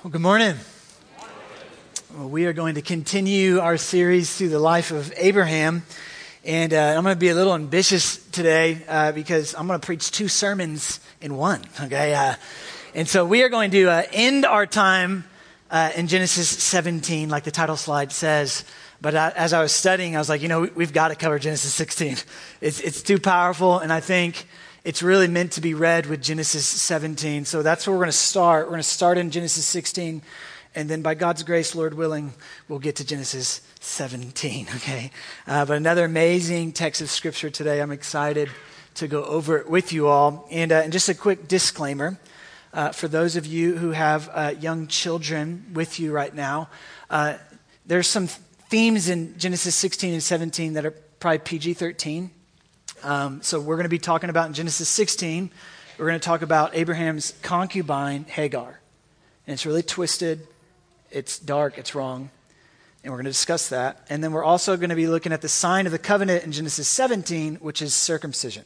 Well, good morning. Well, we are going to continue our series through the life of Abraham. And I'm going to be a little ambitious today because I'm going to preach two sermons in one. Okay. And so we are going to end our time in Genesis 17, like the title slide says. But as I was studying, I was like, we've got to cover Genesis 16. It's too powerful. And I think it's really meant to be read with Genesis 17. So that's where we're going to start. We're going to start in Genesis 16. And then by God's grace, Lord willing, we'll get to Genesis 17, okay? But another amazing text of Scripture today. I'm excited to go over it with you all. And just a quick disclaimer for those of you who have young children with you right now. There's some themes in Genesis 16 and 17 that are probably PG-13. So we're going to be talking about in Genesis 16, we're going to talk about Abraham's concubine, Hagar. And it's really twisted. It's dark. It's wrong. And we're going to discuss that. And then we're also going to be looking at the sign of the covenant in Genesis 17, which is circumcision.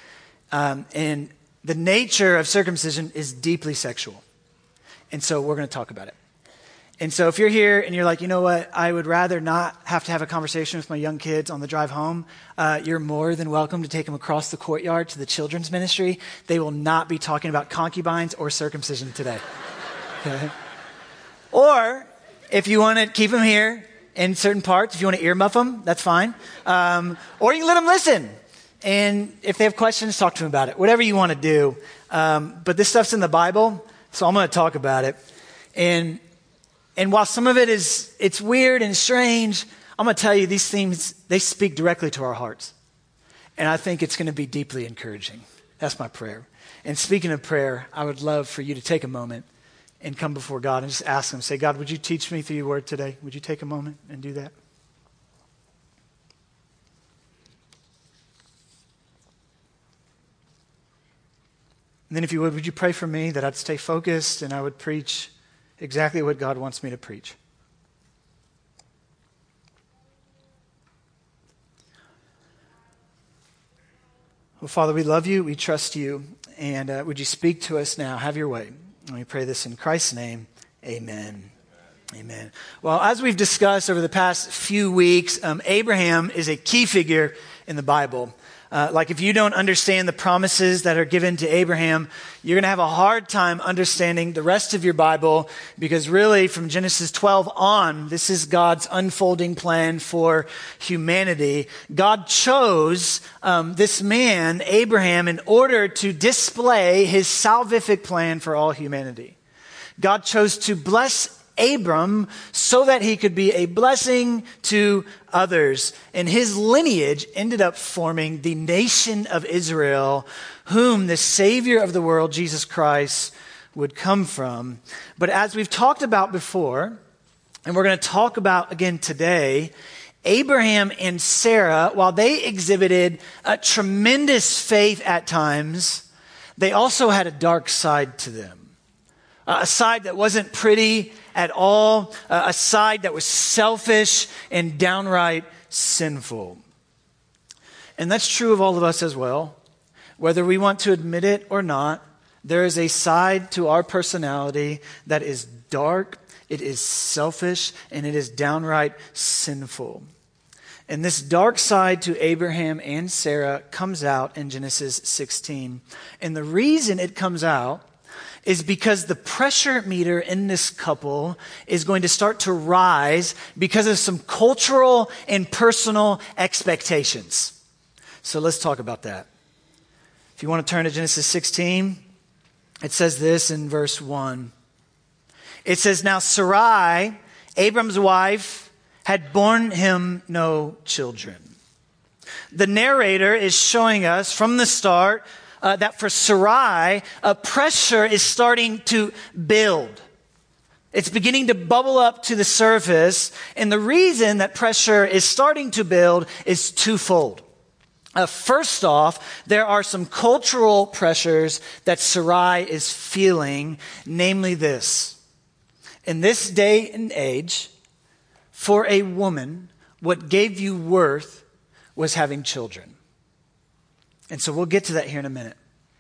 And the nature of circumcision is deeply sexual. And so we're going to talk about it. And so if you're here and you're like, you know what, I would rather not have to have a conversation with my young kids on the drive home, you're more than welcome to take them across the courtyard to the children's ministry. They will not be talking about concubines or circumcision today. Okay? Or if you want to keep them here in certain parts, if you want to earmuff them, that's fine. Or you can let them listen. And if they have questions, talk to them about it. Whatever you want to do. But this stuff's in the Bible, so I'm going to talk about it. And while some of it it's weird and strange, I'm going to tell you these themes, they speak directly to our hearts. And I think it's going to be deeply encouraging. That's my prayer. And speaking of prayer, I would love for you to take a moment and come before God and just ask Him, say, God, would you teach me through your word today? Would you take a moment and do that? And then if you would you pray for me that I'd stay focused and I would preach exactly what God wants me to preach. Well, Father, we love you. We trust you. And would you speak to us now? Have your way. And we pray this in Christ's name. Amen. Amen. Well, as we've discussed over the past few weeks, Abraham is a key figure in the Bible. Like if you don't understand the promises that are given to Abraham, you're going to have a hard time understanding the rest of your Bible, because really from Genesis 12 on, this is God's unfolding plan for humanity. God chose this man, Abraham, in order to display his salvific plan for all humanity. God chose to bless Abram so that he could be a blessing to others. And his lineage ended up forming the nation of Israel, whom the Savior of the world, Jesus Christ, would come from. But as we've talked about before, and we're going to talk about again today, Abraham and Sarah, while they exhibited a tremendous faith at times, they also had a dark side to them. A side that wasn't pretty at all, a side that was selfish and downright sinful. And that's true of all of us as well. Whether we want to admit it or not, there is a side to our personality that is dark, it is selfish, and it is downright sinful. And this dark side to Abraham and Sarah comes out in Genesis 16. And the reason it comes out is because the pressure meter in this couple is going to start to rise because of some cultural and personal expectations. So let's talk about that. If you want to turn to Genesis 16, it says this in verse 1. It says, "Now Sarai, Abram's wife, had borne him no children." The narrator is showing us from the start that for Sarai, pressure is starting to build. It's beginning to bubble up to the surface. And the reason that pressure is starting to build is twofold. First off, there are some cultural pressures that Sarai is feeling, namely this. In this day and age, for a woman, what gave you worth was having children. And so we'll get to that here in a minute.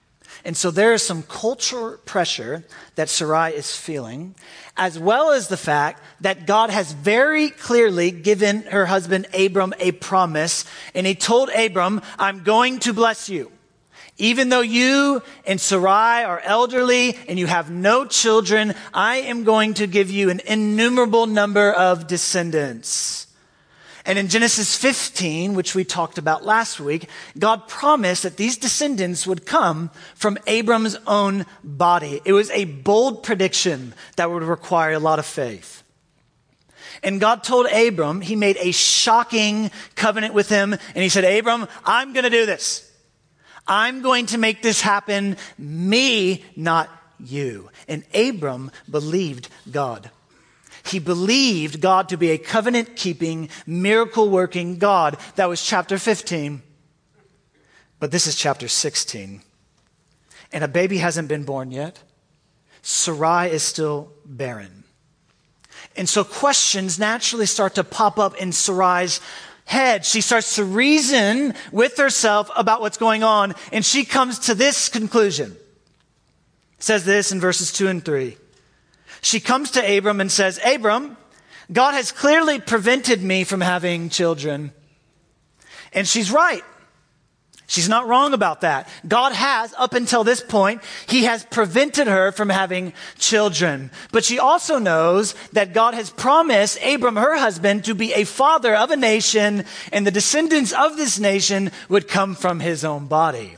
And so there is some cultural pressure that Sarai is feeling, as well as the fact that God has very clearly given her husband Abram a promise. And he told Abram, I'm going to bless you. Even though you and Sarai are elderly and you have no children, I am going to give you an innumerable number of descendants. And in Genesis 15, which we talked about last week, God promised that these descendants would come from Abram's own body. It was a bold prediction that would require a lot of faith. And God told Abram, he made a shocking covenant with him, and he said, Abram, I'm going to do this. I'm going to make this happen, me, not you. And Abram believed God. He believed God to be a covenant-keeping, miracle-working God. That was chapter 15. But this is chapter 16. And a baby hasn't been born yet. Sarai is still barren. And so questions naturally start to pop up in Sarai's head. She starts to reason with herself about what's going on, and she comes to this conclusion. It says this in verses 2 and 3. She comes to Abram and says, Abram, God has clearly prevented me from having children. And she's right. She's not wrong about that. God has, up until this point, he has prevented her from having children. But she also knows that God has promised Abram, her husband, to be a father of a nation, and the descendants of this nation would come from his own body.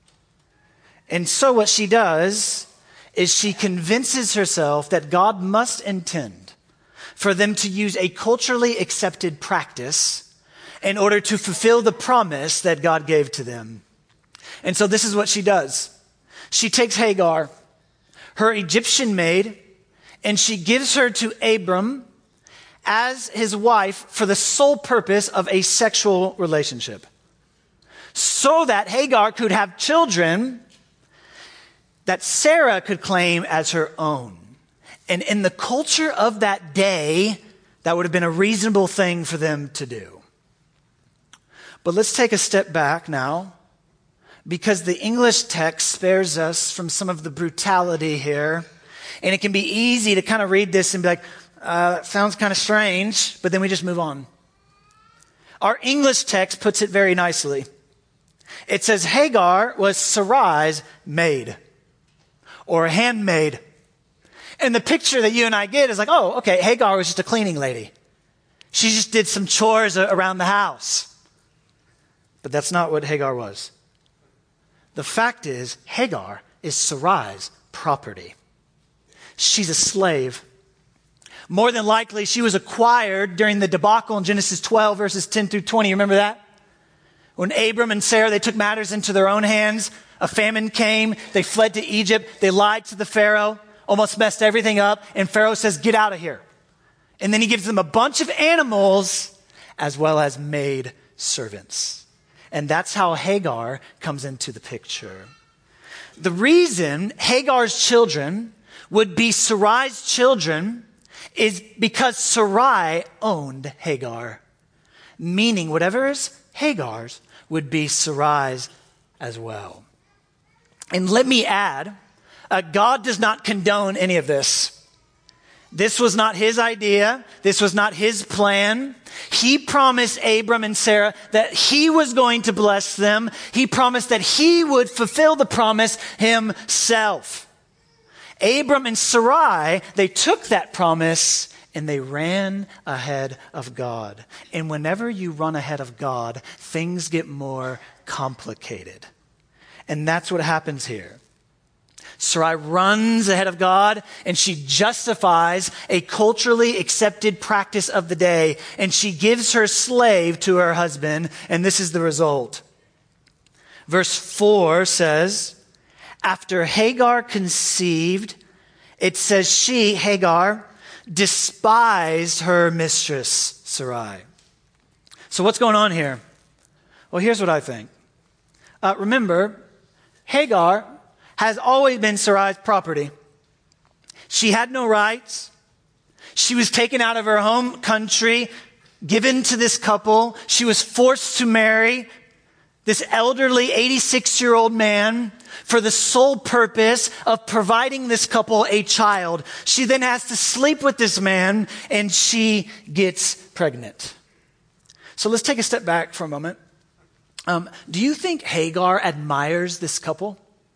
And so what she does is she convinces herself that God must intend for them to use a culturally accepted practice in order to fulfill the promise that God gave to them. And so this is what she does. She takes Hagar, her Egyptian maid, and she gives her to Abram as his wife for the sole purpose of a sexual relationship, so that Hagar could have children that Sarah could claim as her own. And in the culture of that day, that would have been a reasonable thing for them to do. But let's take a step back now, because the English text spares us from some of the brutality here. And it can be easy to kind of read this and be like, that sounds kind of strange, but then we just move on. Our English text puts it very nicely. It says Hagar was Sarai's maid, or a handmaid. And the picture that you and I get is like, oh, okay, Hagar was just a cleaning lady. She just did some chores around the house. But that's not what Hagar was. The fact is, Hagar is Sarai's property. She's a slave. More than likely, she was acquired during the debacle in Genesis 12, verses 10 through 20. Remember that? When Abram and Sarah, they took matters into their own hands. A famine came. They fled to Egypt. They lied to the Pharaoh, almost messed everything up. And Pharaoh says, get out of here. And then he gives them a bunch of animals as well as maid servants. And that's how Hagar comes into the picture. The reason Hagar's children would be Sarai's children is because Sarai owned Hagar. Meaning whatever is Hagar's would be Sarai's as well. And let me add, God does not condone any of this. This was not his idea. This was not his plan. He promised Abram and Sarah that he was going to bless them. He promised that he would fulfill the promise himself. Abram and Sarai, they took that promise and they ran ahead of God. And whenever you run ahead of God, things get more complicated. And that's what happens here. Sarai runs ahead of God and she justifies a culturally accepted practice of the day, and she gives her slave to her husband, and this is the result. Verse 4 says, after Hagar conceived, it says she, Hagar, despised her mistress, Sarai. So what's going on here? Well, here's what I think. Remember, Hagar has always been Sarai's property. She had no rights. She was taken out of her home country, given to this couple. She was forced to marry this elderly 86-year-old man for the sole purpose of providing this couple a child. She then has to sleep with this man and she gets pregnant. So let's take a step back for a moment. Do you think Hagar admires this couple?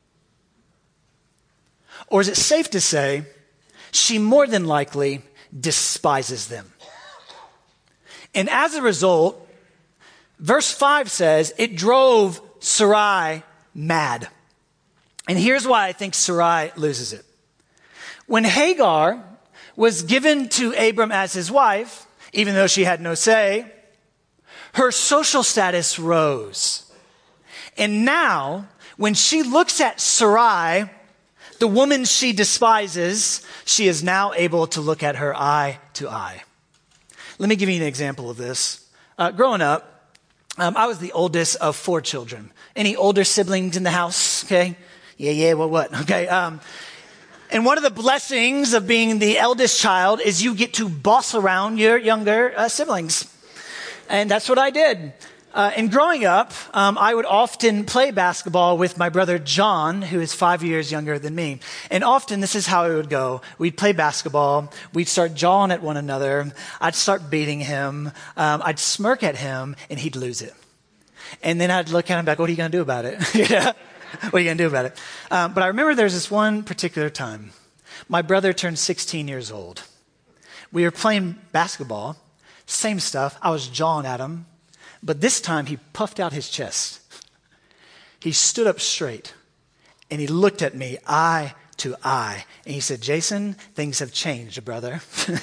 Or is it safe to say she more than likely despises them? And as a result, verse 5 says it drove Sarai mad. And here's why I think Sarai loses it. When Hagar was given to Abram as his wife, even though she had no say, her social status rose. And now, when she looks at Sarai, the woman she despises, she is now able to look at her eye to eye. Let me give you an example of this. Growing up, I was the oldest of 4 children. Any older siblings in the house? Okay. Yeah, well, what? Okay. And one of the blessings of being the eldest child is you get to boss around your younger siblings. And that's what I did. And growing up, I would often play basketball with my brother John, who is 5 years younger than me. And often this is how it would go. We'd play basketball. We'd start jawing at one another. I'd start beating him. I'd smirk at him, and he'd lose it. And then I'd look at him back, what are you going to do about it? Yeah. What are you going to do about it? But I remember there's this one particular time. My brother turned 16 years old. We were playing basketball. Same stuff. I was jawing at him. But this time he puffed out his chest. He stood up straight and he looked at me eye to eye. And he said, Jason, things have changed, brother.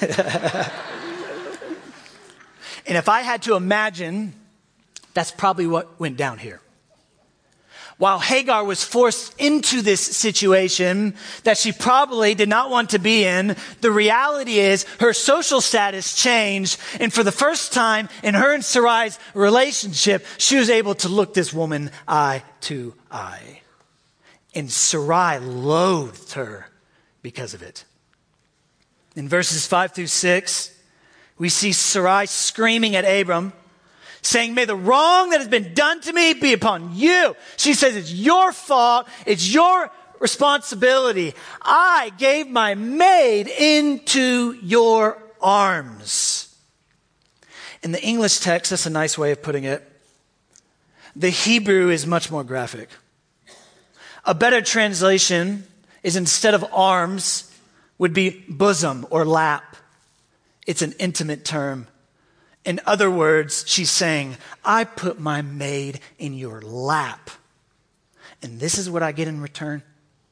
And if I had to imagine, that's probably what went down here. While Hagar was forced into this situation that she probably did not want to be in, the reality is her social status changed. And for the first time in her and Sarai's relationship, she was able to look this woman eye to eye. And Sarai loathed her because of it. In verses 5-6, we see Sarai screaming at Abram, saying, may the wrong that has been done to me be upon you. She says, it's your fault. It's your responsibility. I gave my maid into your arms. In the English text, that's a nice way of putting it. The Hebrew is much more graphic. A better translation is instead of arms would be bosom or lap. It's an intimate term. In other words, she's saying, I put my maid in your lap. And this is what I get in return.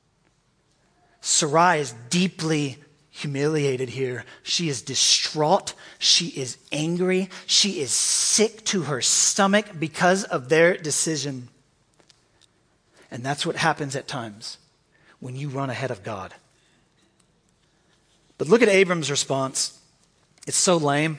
Sarai is deeply humiliated here. She is distraught. She is angry. She is sick to her stomach because of their decision. And that's what happens at times when you run ahead of God. But look at Abram's response. It's so lame.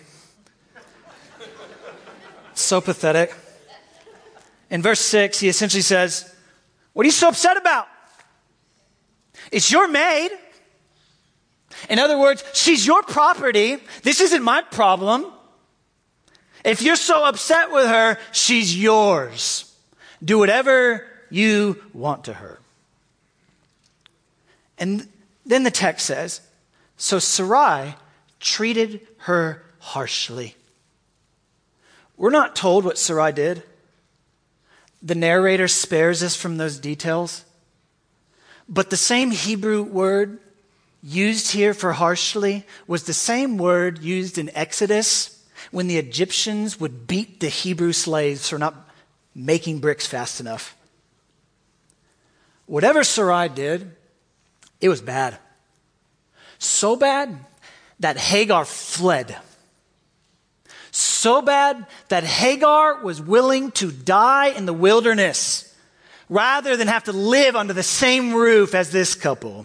So pathetic. In verse 6, he essentially says, what are you so upset about? It's your maid. In other words, she's your property. This isn't my problem. If you're so upset with her, she's yours. Do whatever you want to her. And then the text says, so Sarai treated her harshly. We're not told what Sarai did. The narrator spares us from those details. But the same Hebrew word used here for harshly was the same word used in Exodus when the Egyptians would beat the Hebrew slaves for not making bricks fast enough. Whatever Sarai did, it was bad. So bad that Hagar fled. So bad that Hagar was willing to die in the wilderness rather than have to live under the same roof as this couple.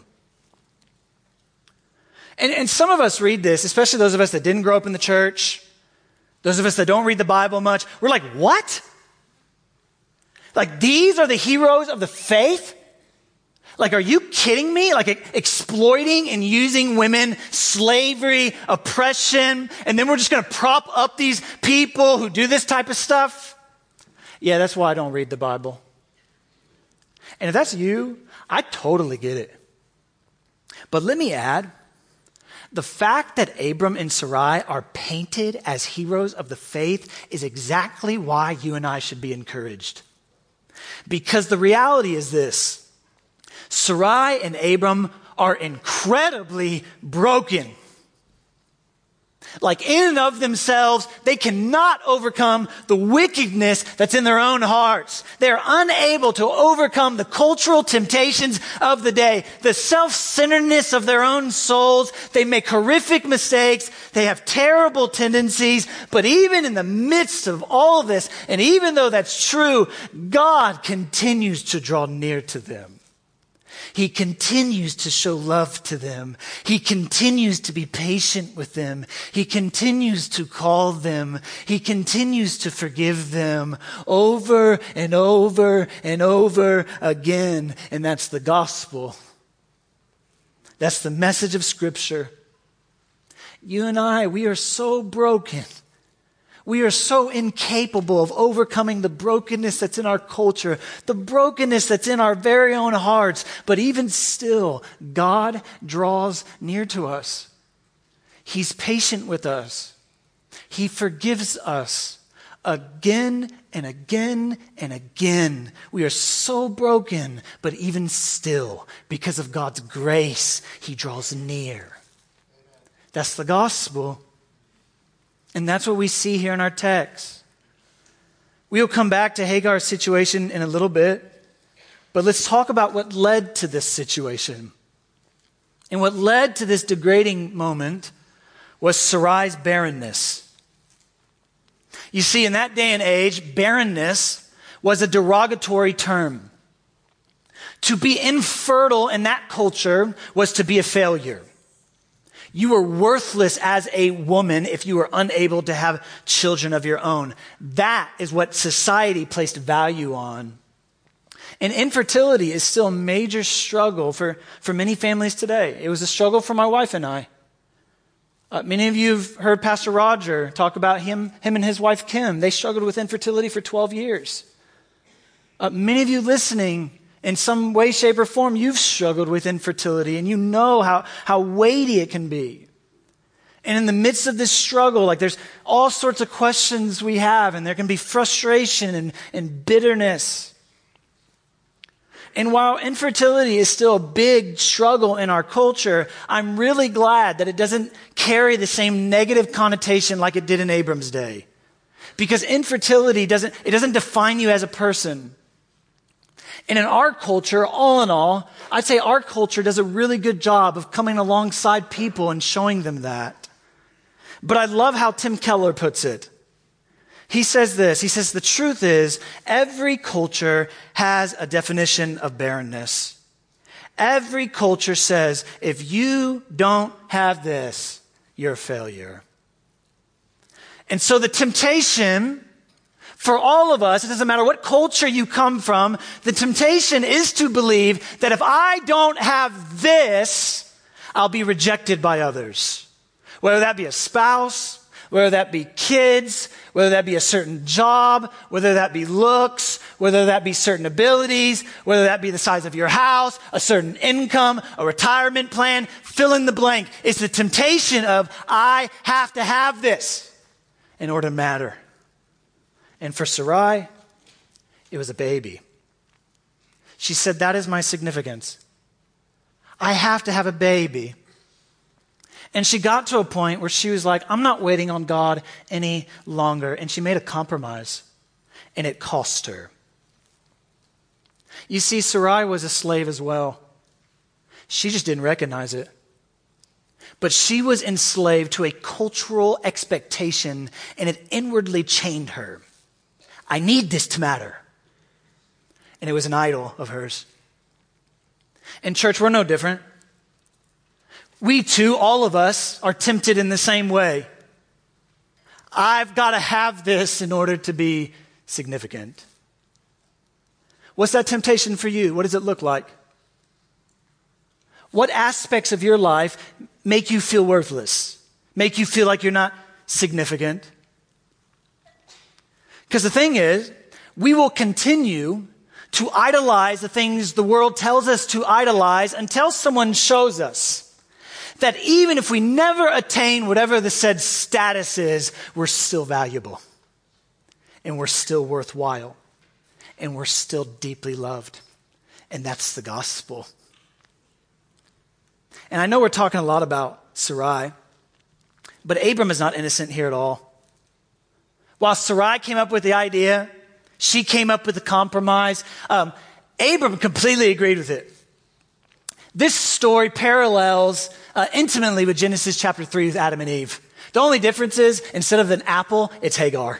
And some of us read this, especially those of us that didn't grow up in the church, those of us that don't read the Bible much. We're like, what? Like these are the heroes of the faith? Like, are you kidding me? Like exploiting and using women, slavery, oppression, and then we're just going to prop up these people who do this type of stuff? Yeah, that's why I don't read the Bible. And if that's you, I totally get it. But let me add, the fact that Abram and Sarai are painted as heroes of the faith is exactly why you and I should be encouraged. Because the reality is this: Sarai and Abram are incredibly broken. Like in and of themselves, they cannot overcome the wickedness that's in their own hearts. They're unable to overcome the cultural temptations of the day, the self-centeredness of their own souls. They make horrific mistakes. They have terrible tendencies. But even in the midst of all this, and even though that's true, God continues to draw near to them. He continues to show love to them. He continues to be patient with them. He continues to call them. He continues to forgive them over and over and over again. And that's the gospel. That's the message of Scripture. You and I, we are so broken. We are so incapable of overcoming the brokenness that's in our culture, the brokenness that's in our very own hearts. But even still, God draws near to us. He's patient with us. He forgives us again and again and again. We are so broken, but even still, because of God's grace, He draws near. That's the gospel. And that's what we see here in our text. We'll come back to Hagar's situation in a little bit, but let's talk about what led to this situation. And what led to this degrading moment was Sarai's barrenness. You see, in that day and age, barrenness was a derogatory term. To be infertile in that culture was to be a failure. You were worthless as a woman if you were unable to have children of your own. That is what society placed value on. And infertility is still a major struggle for many families today. It was a struggle for my wife and I. Many of you have heard Pastor Roger talk about him and his wife Kim. They struggled with infertility for 12 years. Many of you listening, in some way, shape, or form, you've struggled with infertility, and you know how weighty it can be. And in the midst of this struggle, like there's all sorts of questions we have, and there can be frustration and bitterness. And while infertility is still a big struggle in our culture, I'm really glad that it doesn't carry the same negative connotation like it did in Abram's day. Because infertility doesn't define you as a person. And in our culture, all in all, I'd say our culture does a really good job of coming alongside people and showing them that. But I love how Tim Keller puts it. He says this, he says, the truth is, every culture has a definition of barrenness. Every culture says, if you don't have this, you're a failure. And so the temptation for all of us, it doesn't matter what culture you come from, the temptation is to believe that if I don't have this, I'll be rejected by others. Whether that be a spouse, whether that be kids, whether that be a certain job, whether that be looks, whether that be certain abilities, whether that be the size of your house, a certain income, a retirement plan, fill in the blank. It's the temptation of, I have to have this in order to matter. And for Sarai, it was a baby. She said, that is my significance. I have to have a baby. And she got to a point where she was like, I'm not waiting on God any longer. And she made a compromise. And it cost her. You see, Sarai was a slave as well. She just didn't recognize it. But she was enslaved to a cultural expectation, and it inwardly chained her. I need this to matter. And it was an idol of hers. In church, we're no different. We too, all of us, are tempted in the same way. I've got to have this in order to be significant. What's that temptation for you? What does it look like? What aspects of your life make you feel worthless? Make you feel like you're not significant? Because the thing is, we will continue to idolize the things the world tells us to idolize until someone shows us that even if we never attain whatever the said status is, we're still valuable and we're still worthwhile and we're still deeply loved. And that's the gospel. And I know we're talking a lot about Sarai, but Abram is not innocent here at all. While Sarai came up with the idea, she came up with the compromise, Abram completely agreed with it. This story parallels intimately with Genesis chapter 3 with Adam and Eve. The only difference is instead of an apple, it's Hagar.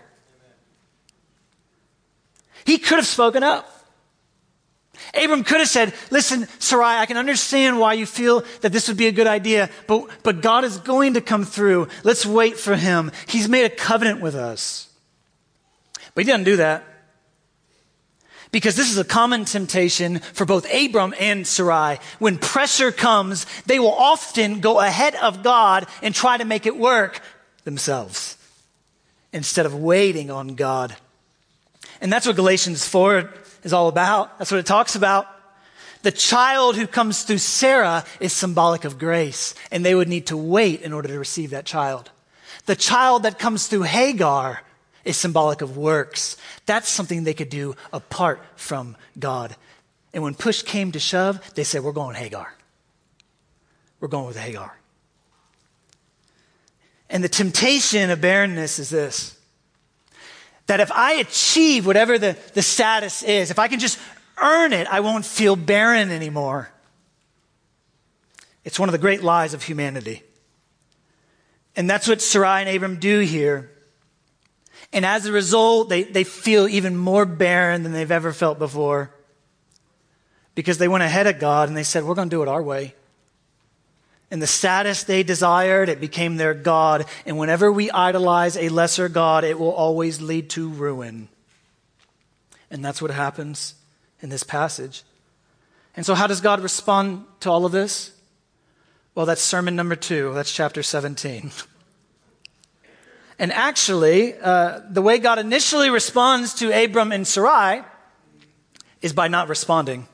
He could have spoken up. Abram could have said, listen, Sarai, I can understand why you feel that this would be a good idea, but God is going to come through. Let's wait for him. He's made a covenant with us. But he didn't do that. Because this is a common temptation for both Abram and Sarai. When pressure comes, they will often go ahead of God and try to make it work themselves instead of waiting on God. And that's what Galatians 4 is all about. That's what it talks about. The child who comes through Sarah is symbolic of grace, and they would need to wait in order to receive that child. The child that comes through Hagar is symbolic of works. That's something they could do apart from God. And when push came to shove, they said, we're going Hagar. We're going with Hagar. And the temptation of barrenness is this, that if I achieve whatever the status is, if I can just earn it, I won't feel barren anymore. It's one of the great lies of humanity. And that's what Sarai and Abram do here. And as a result, they feel even more barren than they've ever felt before. Because they went ahead of God and they said, we're going to do it our way. And the status they desired, it became their God. And whenever we idolize a lesser God, it will always lead to ruin. And that's what happens in this passage. And so how does God respond to all of this? Well, that's sermon number 2. That's chapter 17. And actually, the way God initially responds to Abram and Sarai is by not responding.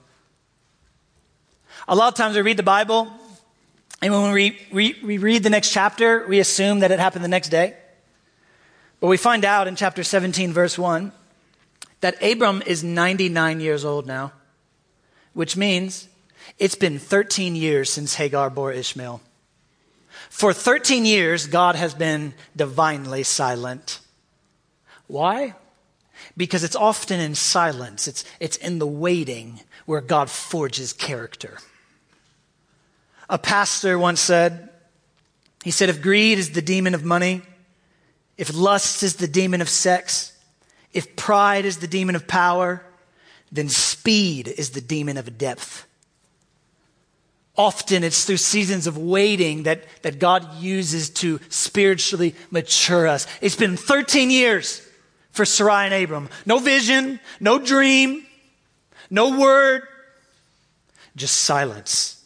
A lot of times we read the Bible, and when we read the next chapter, we assume that it happened the next day. But we find out in chapter 17, verse 1, that Abram is 99 years old now, which means it's been 13 years since Hagar bore Ishmael. For 13 years, God has been divinely silent. Why? Because it's often in silence. It's in the waiting where God forges character. A pastor once said, he said, if greed is the demon of money, if lust is the demon of sex, if pride is the demon of power, then speed is the demon of depth. Often it's through seasons of waiting that God uses to spiritually mature us. It's been 13 years for Sarai and Abram. No vision, no dream, no word, just silence.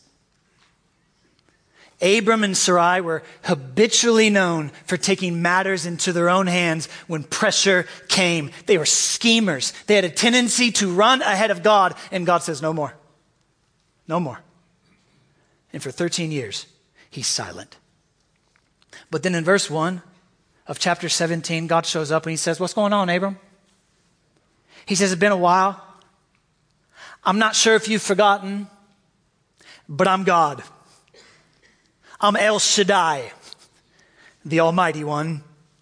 Abram and Sarai were habitually known for taking matters into their own hands when pressure came. They were schemers. They had a tendency to run ahead of God, and God says, no more. No more. And for 13 years, he's silent. But then in verse 1 of chapter 17, God shows up and he says, what's going on, Abram? He says, it's been a while. I'm not sure if you've forgotten, but I'm God. I'm El Shaddai, the Almighty One.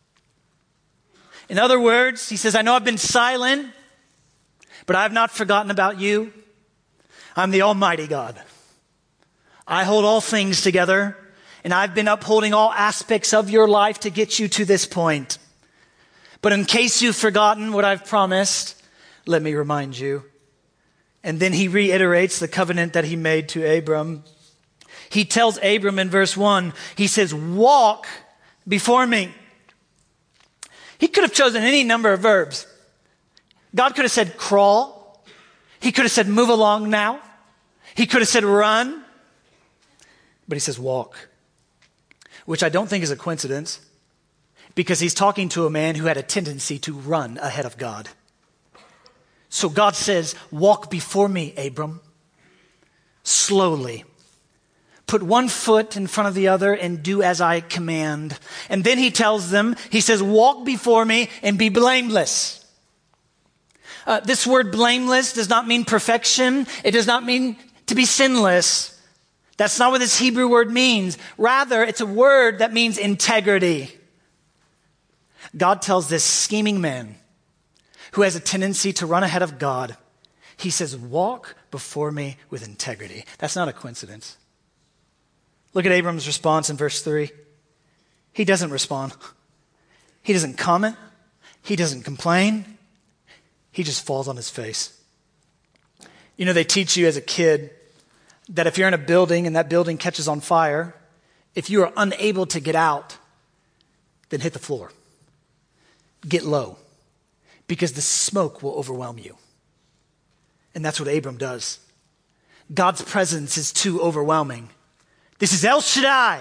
In other words, he says, I know I've been silent, but I have not forgotten about you. I'm the Almighty God. I hold all things together, and I've been upholding all aspects of your life to get you to this point. But in case you've forgotten what I've promised, let me remind you. And then he reiterates the covenant that he made to Abram. He tells Abram in verse 1, he says, walk before me. He could have chosen any number of verbs. God could have said crawl. He could have said move along now. He could have said run. But he says walk, which I don't think is a coincidence because he's talking to a man who had a tendency to run ahead of God. So God says, walk before me, Abram, slowly. Put one foot in front of the other and do as I command. And then he tells them, he says, walk before me and be blameless. This word blameless does not mean perfection. It does not mean to be sinless. That's not what this Hebrew word means. Rather, it's a word that means integrity. God tells this scheming man who has a tendency to run ahead of God, he says, walk before me with integrity. That's not a coincidence. Look at Abram's response in verse 3. He doesn't respond. He doesn't comment. He doesn't complain. He just falls on his face. You know, they teach you as a kid that if you're in a building and that building catches on fire, if you are unable to get out, then hit the floor. Get low, because the smoke will overwhelm you. And that's what Abram does. God's presence is too overwhelming. This is El Shaddai.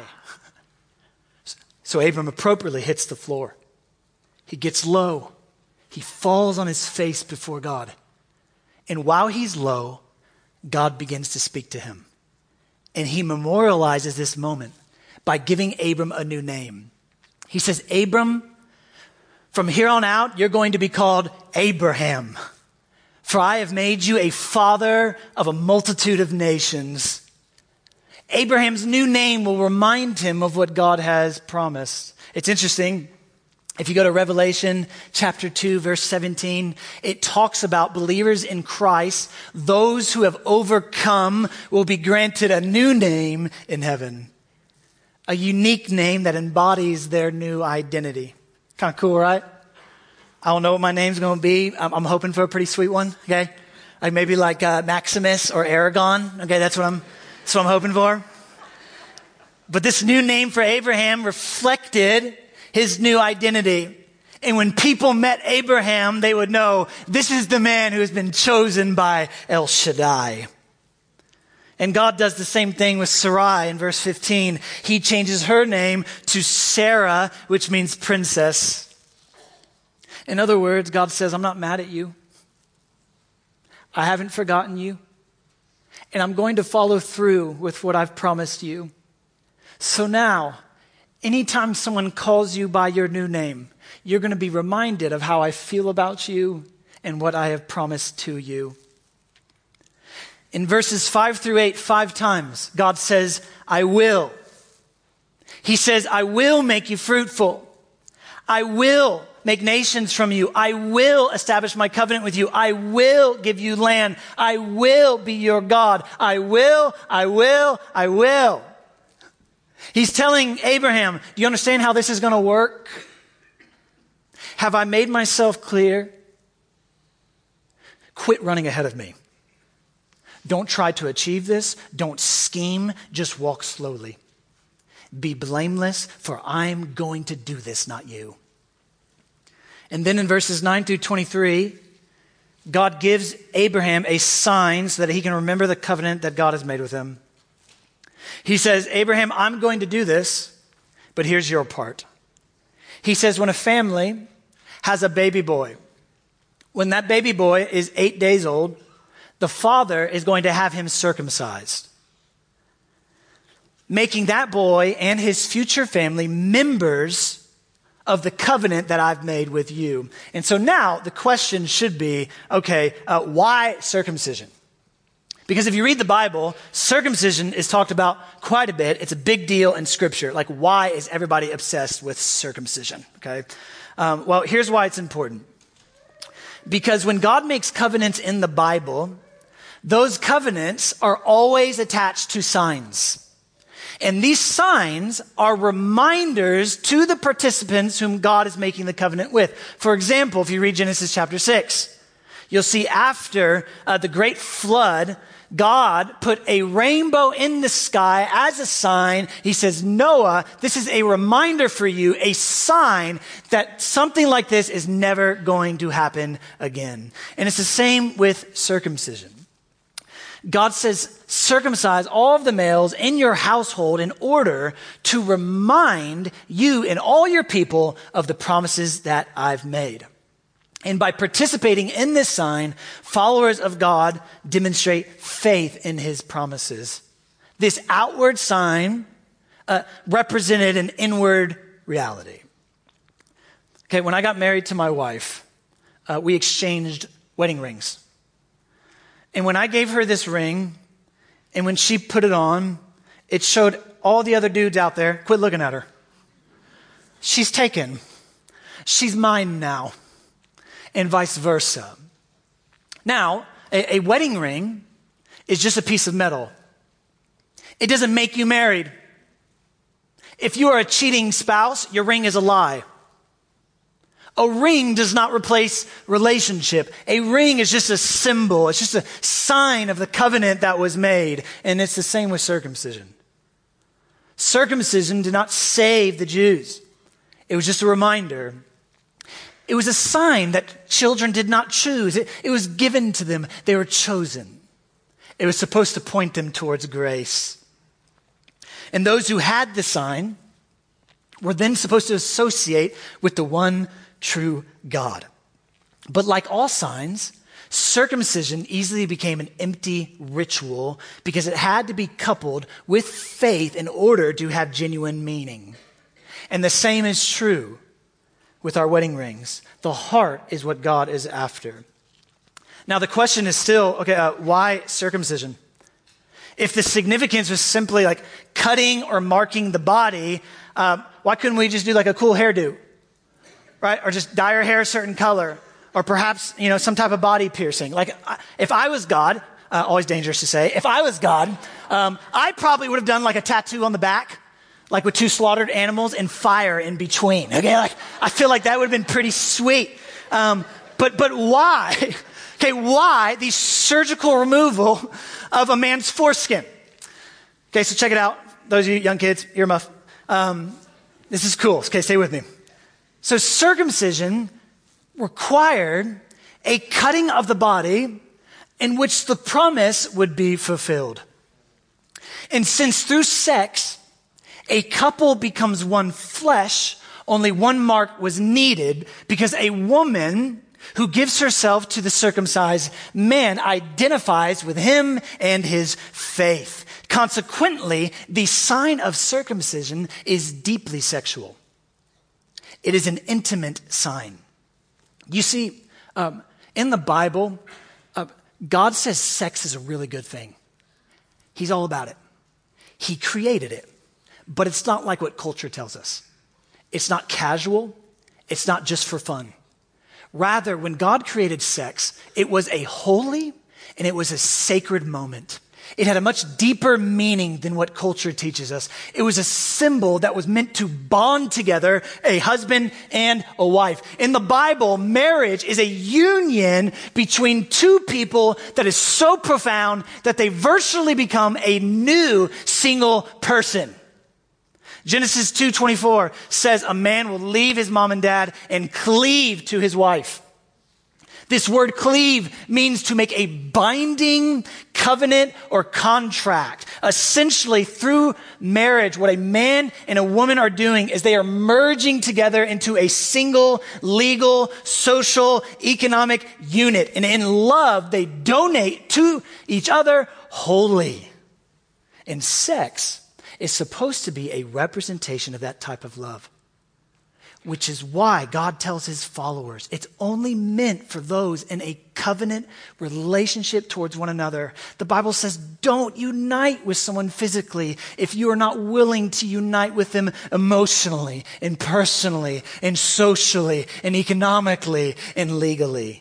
So Abram appropriately hits the floor. He gets low. He falls on his face before God. And while he's low, God begins to speak to him. And he memorializes this moment by giving Abram a new name. He says, Abram, from here on out, you're going to be called Abraham. For I have made you a father of a multitude of nations. Abraham's new name will remind him of what God has promised. It's interesting. If you go to Revelation chapter 2, verse 17, it talks about believers in Christ. Those who have overcome will be granted a new name in heaven. A unique name that embodies their new identity. Kind of cool, right? I don't know what my name's going to be. I'm hoping for a pretty sweet one, okay? Like maybe like Maximus or Aragon. Okay, that's what I'm hoping for. But this new name for Abraham reflected his new identity. And when people met Abraham, they would know this is the man who has been chosen by El Shaddai. And God does the same thing with Sarai in verse 15. He changes her name to Sarah, which means princess. In other words, God says, I'm not mad at you. I haven't forgotten you. And I'm going to follow through with what I've promised you. So now, anytime someone calls you by your new name, you're going to be reminded of how I feel about you and what I have promised to you. In verses 5 through 8, 5 times, God says, I will. He says, I will make you fruitful. I will make nations from you. I will establish my covenant with you. I will give you land. I will be your God. I will. He's telling Abraham, do you understand how this is going to work? Have I made myself clear? Quit running ahead of me. Don't try to achieve this. Don't scheme. Just walk slowly. Be blameless, for I'm going to do this, not you. And then in verses 9 through 23, God gives Abraham a sign so that he can remember the covenant that God has made with him. He says, Abraham, I'm going to do this, but here's your part. He says, when a family has a baby boy, when that baby boy is 8 days old, the father is going to have him circumcised, making that boy and his future family members of the covenant that I've made with you. And so now the question should be, okay, why circumcision? Because if you read the Bible, circumcision is talked about quite a bit. It's a big deal in Scripture. Like, why is everybody obsessed with circumcision? Okay. Well, here's why it's important. Because when God makes covenants in the Bible, those covenants are always attached to signs. And these signs are reminders to the participants whom God is making the covenant with. For example, if you read Genesis chapter 6, you'll see after the great flood, God put a rainbow in the sky as a sign. He says, Noah, this is a reminder for you, a sign that something like this is never going to happen again. And it's the same with circumcision. God says, circumcise all of the males in your household in order to remind you and all your people of the promises that I've made. And by participating in this sign, followers of God demonstrate faith in his promises. This outward sign represented an inward reality. Okay, when I got married to my wife, we exchanged wedding rings. And when I gave her this ring, and when she put it on, it showed all the other dudes out there, quit looking at her. She's taken. She's mine now. And vice versa. Now, a wedding ring is just a piece of metal. It doesn't make you married. If you are a cheating spouse, your ring is a lie. A ring does not replace relationship. A ring is just a symbol. It's just a sign of the covenant that was made. And it's the same with circumcision. Circumcision did not save the Jews. It was just a reminder. It was a sign that children did not choose. It was given to them. They were chosen. It was supposed to point them towards grace. And those who had the sign were then supposed to associate with the one true God. But like all signs, circumcision easily became an empty ritual because it had to be coupled with faith in order to have genuine meaning. And the same is true with our wedding rings. The heart is what God is after. Now the question is still, why circumcision? If the significance was simply like cutting or marking the body, why couldn't we just do like a cool hairdo? Right? Or just dye our hair a certain color. Or perhaps, some type of body piercing. Like, if I was God, always dangerous to say, if I was God, I probably would have done like a tattoo on the back, like with 2 slaughtered animals and fire in between. Okay, like, I feel like that would have been pretty sweet. But why? Okay, why the surgical removal of a man's foreskin? Okay, so check it out. Those of you young kids, earmuff. This is cool. Okay, stay with me. So circumcision required a cutting of the body in which the promise would be fulfilled. And since through sex, a couple becomes one flesh, only one mark was needed because a woman who gives herself to the circumcised man identifies with him and his faith. Consequently, the sign of circumcision is deeply sexual. It is an intimate sign. You see, in the Bible, God says sex is a really good thing. He's all about it. He created it, but it's not like what culture tells us. It's not casual. It's not just for fun. Rather, when God created sex, it was a holy and it was a sacred moment. It had a much deeper meaning than what culture teaches us. It was a symbol that was meant to bond together a husband and a wife. In the Bible, marriage is a union between 2 people that is so profound that they virtually become a new single person. Genesis 2:24 says a man will leave his mom and dad and cleave to his wife. This word cleave means to make a binding covenant or contract. Essentially, through marriage, what a man and a woman are doing is they are merging together into a single legal, social, economic unit. And in love, they donate to each other wholly. And sex is supposed to be a representation of that type of love. Which is why God tells his followers it's only meant for those in a covenant relationship towards one another. The Bible says don't unite with someone physically if you are not willing to unite with them emotionally and personally and socially and economically and legally.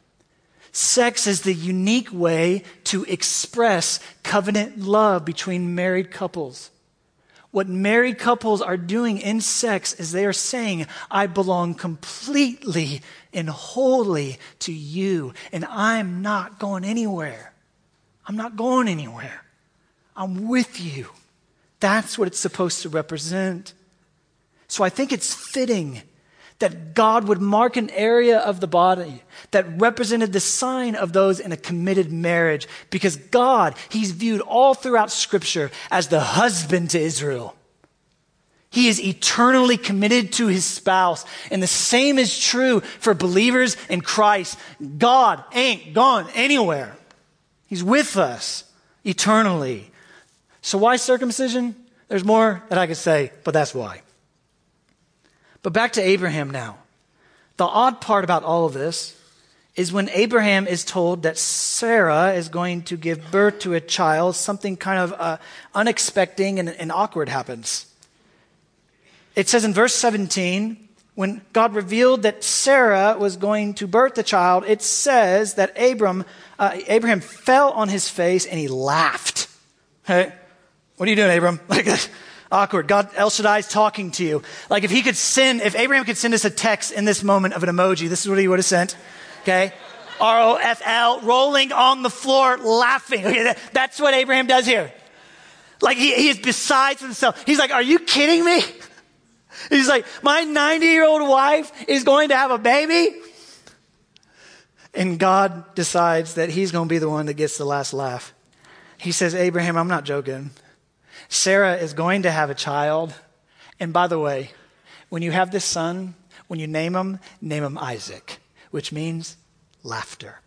Sex is the unique way to express covenant love between married couples. What married couples are doing in sex is they are saying, I belong completely and wholly to you, and I'm not going anywhere. I'm not going anywhere. I'm with you. That's what it's supposed to represent. So I think it's fitting that God would mark an area of the body that represented the sign of those in a committed marriage, because God, he's viewed all throughout Scripture as the husband to Israel. He is eternally committed to his spouse. And the same is true for believers in Christ. God ain't gone anywhere. He's with us eternally. So why circumcision? There's more that I could say, but that's why. But back to Abraham now. The odd part about all of this is when Abraham is told that Sarah is going to give birth to a child, something kind of unexpected and awkward happens. It says in verse 17, when God revealed that Sarah was going to birth the child, it says that Abraham fell on his face and he laughed. Hey, what are you doing, Abram? Like, awkward. God, El Shaddai is talking to you. Like if Abraham could send us a text in this moment of an emoji, this is what he would have sent. Okay? ROFL, rolling on the floor, laughing. Okay, that's what Abraham does here. Like he is besides himself. He's like, are you kidding me? He's like, my 90-year-old wife is going to have a baby? And God decides that he's going to be the one that gets the last laugh. He says, Abraham, I'm not joking. Sarah is going to have a child. And by the way, when you have this son, when you name him Isaac, which means laughter.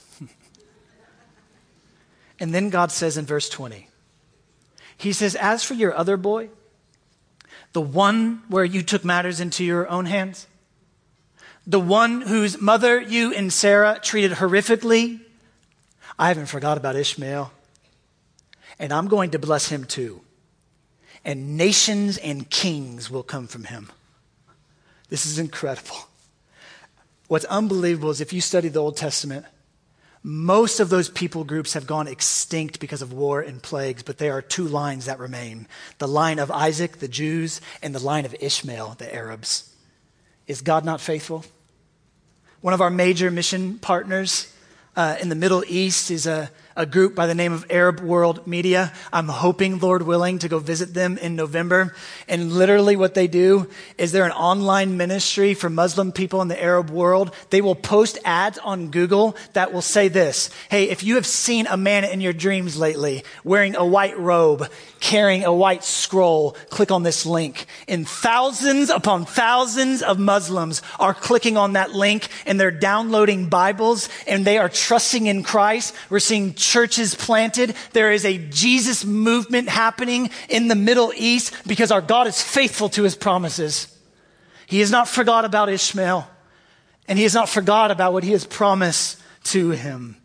And then God says in verse 20, he says, as for your other boy, the one where you took matters into your own hands, the one whose mother you and Sarah treated horrifically, I haven't forgot about Ishmael. And I'm going to bless him too. And nations and kings will come from him. This is incredible. What's unbelievable is if you study the Old Testament, most of those people groups have gone extinct because of war and plagues, but there are two lines that remain. The line of Isaac, the Jews, and the line of Ishmael, the Arabs. Is God not faithful? One of our major mission partners in the Middle East is a group by the name of Arab World Media. I'm hoping, Lord willing, to go visit them in November. And literally what they do is they're an online ministry for Muslim people in the Arab world. They will post ads on Google that will say this: hey, if you have seen a man in your dreams lately wearing a white robe, carrying a white scroll, click on this link. And thousands upon thousands of Muslims are clicking on that link and they're downloading Bibles and they are trusting in Christ. We're seeing churches planted. There is a Jesus movement happening in the Middle East because our God is faithful to his promises. He has not forgot about Ishmael, and he has not forgot about what he has promised to him.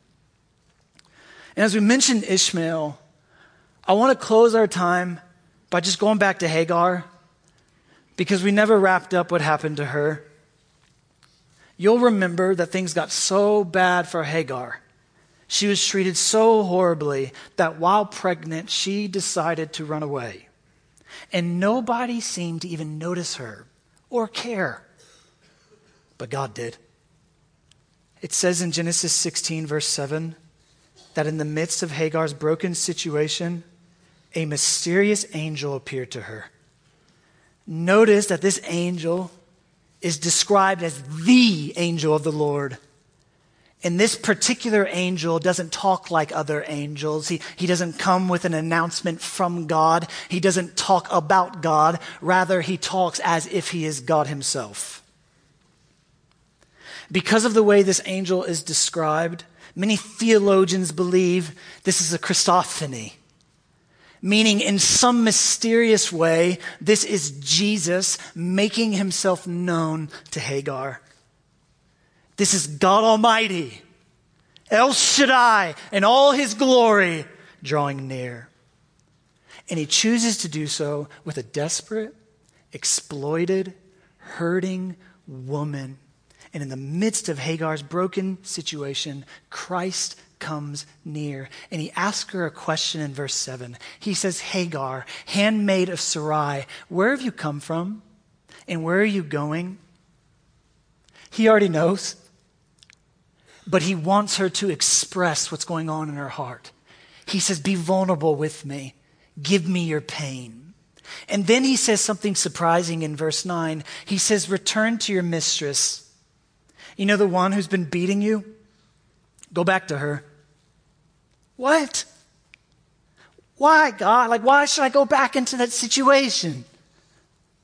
And as we mentioned Ishmael, I want to close our time by just going back to Hagar, because we never wrapped up what happened to her. You'll remember that things got so bad for Hagar. She was treated so horribly that while pregnant, she decided to run away. And nobody seemed to even notice her or care. But God did. It says in Genesis 16, verse 7, that in the midst of Hagar's broken situation, a mysterious angel appeared to her. Notice that this angel is described as the angel of the Lord. And this particular angel doesn't talk like other angels. He doesn't come with an announcement from God. He doesn't talk about God. Rather, he talks as if he is God himself. Because of the way this angel is described, many theologians believe this is a Christophany, meaning in some mysterious way, this is Jesus making himself known to Hagar. This is God Almighty, El Shaddai, and all his glory drawing near. And he chooses to do so with a desperate, exploited, hurting woman. And in the midst of Hagar's broken situation, Christ comes near. And he asks her a question in verse 7. He says, Hagar, handmaid of Sarai, where have you come from? And where are you going? He already knows. But he wants her to express what's going on in her heart. He says, be vulnerable with me. Give me your pain. And then he says something surprising in verse 9. He says, return to your mistress. You know, the one who's been beating you? Go back to her. What? Why, God? Why should I go back into that situation?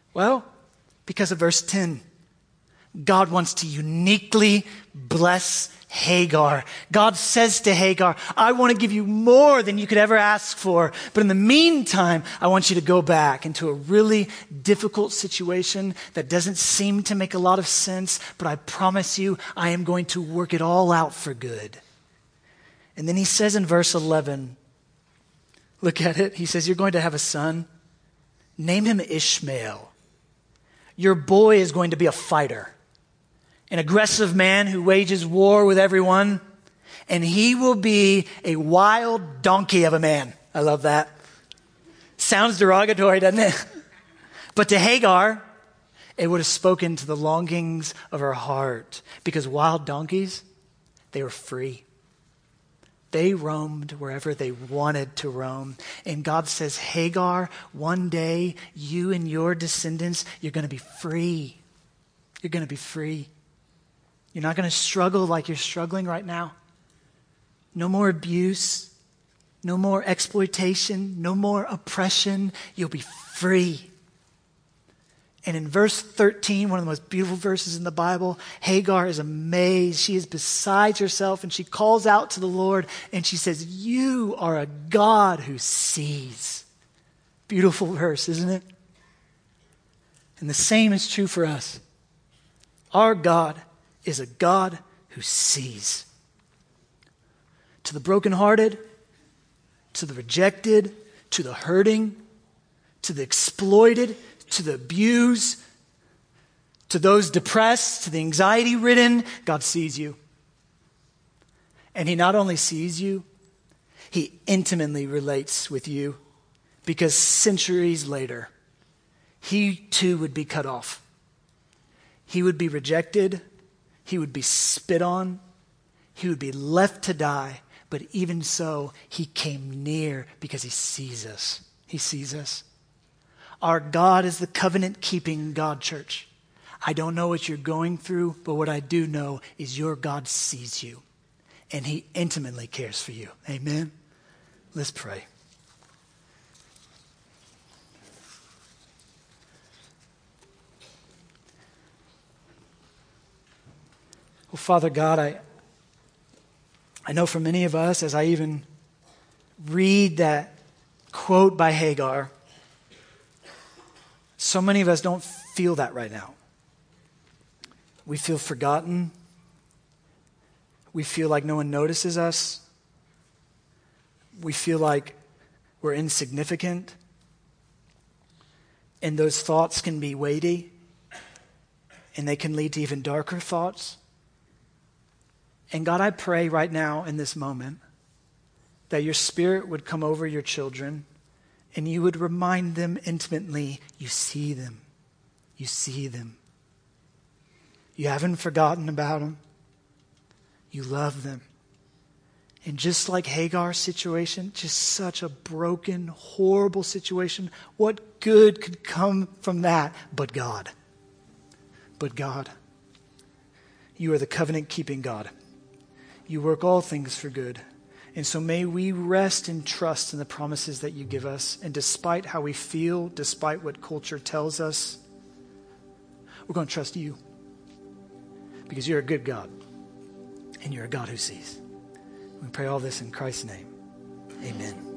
Well, because of verse 10. God wants to uniquely bless Hagar. God says to Hagar, I want to give you more than you could ever ask for. But in the meantime, I want you to go back into a really difficult situation that doesn't seem to make a lot of sense. But I promise you, I am going to work it all out for good. And then he says in verse 11, look at it. He says, you're going to have a son. Name him Ishmael. Your boy is going to be a fighter, an aggressive man who wages war with everyone, and he will be a wild donkey of a man. I love that. Sounds derogatory, doesn't it? But to Hagar, it would have spoken to the longings of her heart, because wild donkeys, they were free. They roamed wherever they wanted to roam. And God says, Hagar, one day you and your descendants, you're going to be free. You're going to be free. You're not going to struggle like you're struggling right now. No more abuse. No more exploitation. No more oppression. You'll be free. And in verse 13, one of the most beautiful verses in the Bible, Hagar is amazed. She is beside herself and she calls out to the Lord and she says, you are a God who sees. Beautiful verse, isn't it? And the same is true for us. Our God is a God who sees. To the brokenhearted, to the rejected, to the hurting, to the exploited, to the abused, to those depressed, to the anxiety-ridden, God sees you. And he not only sees you, he intimately relates with you, because centuries later, he too would be cut off. He would be rejected. He would be spit on. He would be left to die. But even so, he came near because he sees us. He sees us. Our God is the covenant-keeping God, church. I don't know what you're going through, but what I do know is your God sees you, and he intimately cares for you. Amen? Let's pray. Well, Father God, I know for many of us, as I even read that quote by Hagar, so many of us don't feel that right now. We feel forgotten. We feel like no one notices us. We feel like we're insignificant. And those thoughts can be weighty, and they can lead to even darker thoughts. And God, I pray right now in this moment that your Spirit would come over your children and you would remind them intimately, you see them. You see them. You haven't forgotten about them. You love them. And just like Hagar's situation, just such a broken, horrible situation, what good could come from that but God? But God. You are the covenant-keeping God. You work all things for good. And so may we rest and trust in the promises that you give us. And despite how we feel, despite what culture tells us, we're going to trust you. Because you're a good God. And you're a God who sees. We pray all this in Christ's name. Amen.